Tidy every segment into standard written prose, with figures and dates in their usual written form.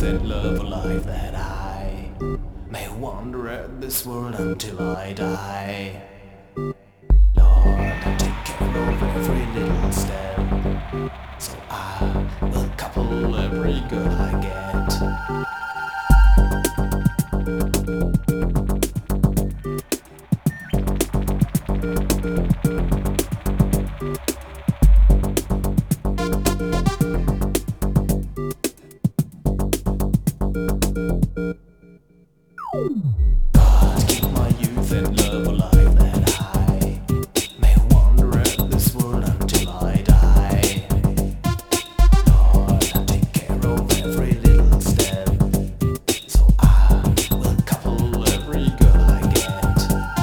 youth and love a life that I may wander at this world until I die. Lord, take care of every little step, so I will couple every girl I get. God, keep my youth and love alive that I may wander at this world until I die. Lord, take care of every little step, so I will couple every girl I get.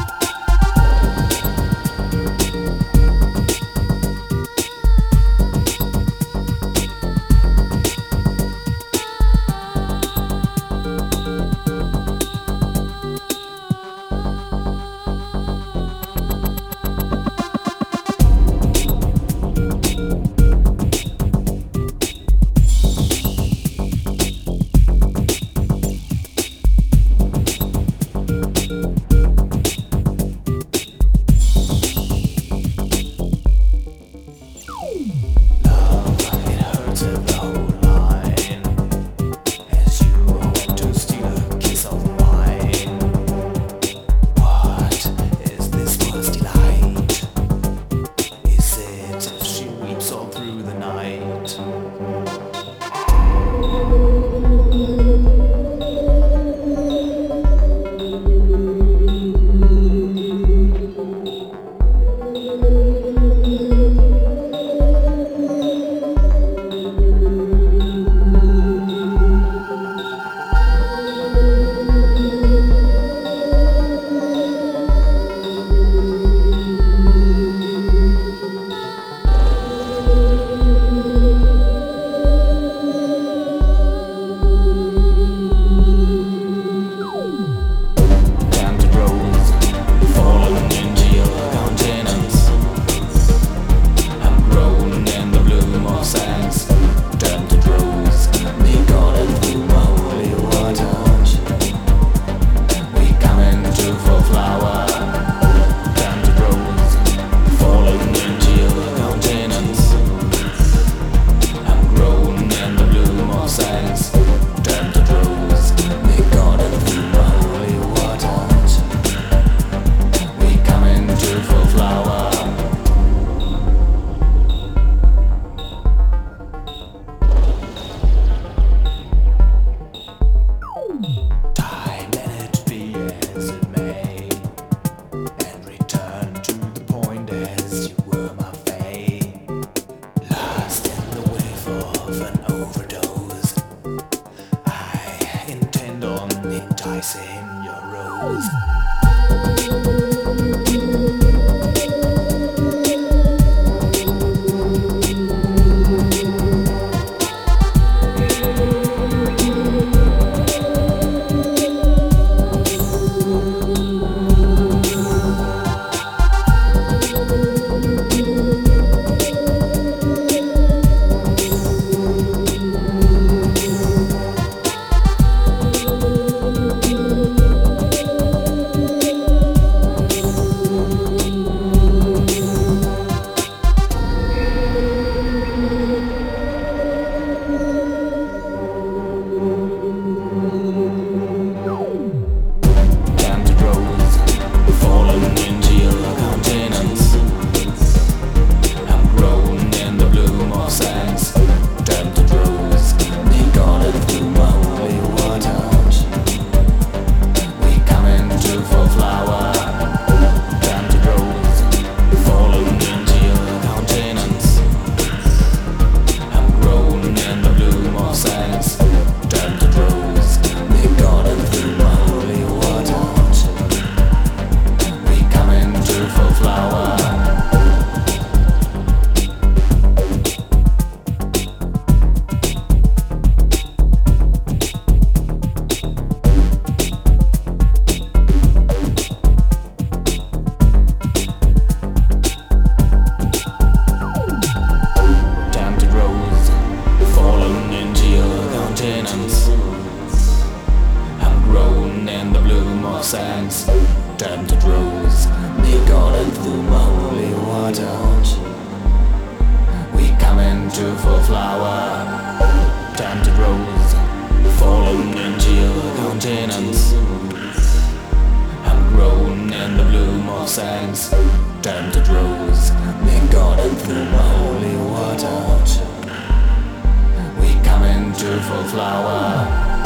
Enticing your rose. sands, tempted rose, they got it through my holy water. We come into full flower, tempted rose, fallen into your countenance, and grown in the bloom of sands, tempted rose, they got it through my holy water. We come into full flower.